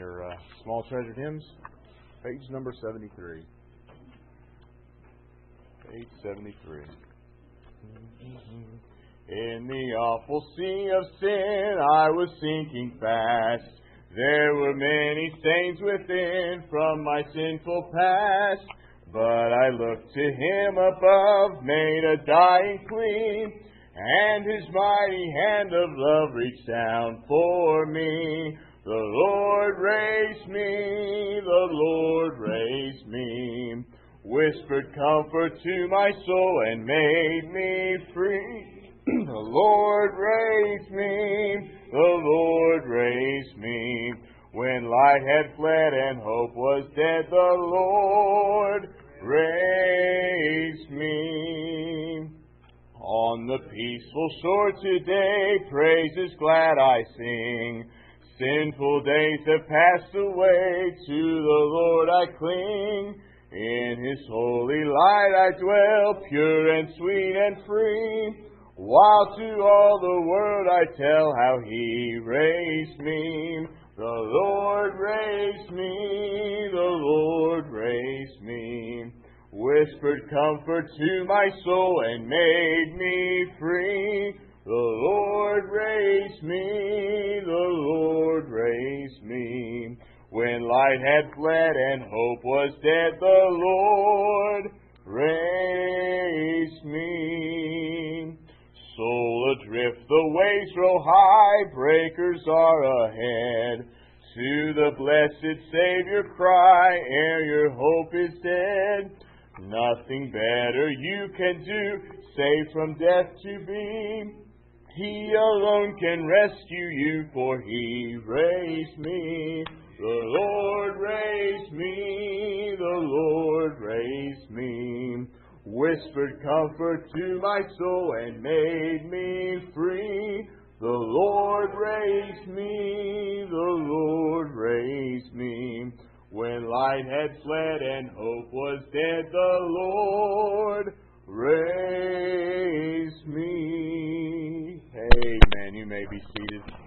your small treasured hymns, page number 73. Page 73. In the awful sea of sin I was sinking fast. There were many stains within from my sinful past. But I looked to Him above, made a dying clean, and His mighty hand of love reached down for me. The Lord raised me, the Lord raised me, whispered comfort to my soul and made me free. The Lord raised me, the Lord raised me. When light had fled and hope was dead, the Lord raised me. On the peaceful shore today, praises glad I sing. Sinful days have passed away, to the Lord I cling. In His holy light I dwell, pure and sweet and free, while to all the world I tell how He raised me. The Lord raised me, the Lord raised me, whispered comfort to my soul and made me free. The Lord raised me, the Lord raised me. When light had fled and hope was dead, the Lord raised me. Soul adrift, the waves roll high, breakers are ahead. To the blessed Savior cry, ere your hope is dead. Nothing better you can do, save from death to be. He alone can rescue you, for He raised me. The Lord raised me, the Lord raised me, whispered comfort to my soul and made me free. The Lord raised me, the Lord raised me. When light had fled and hope was dead, the Lord raised me. Amen. You may be seated.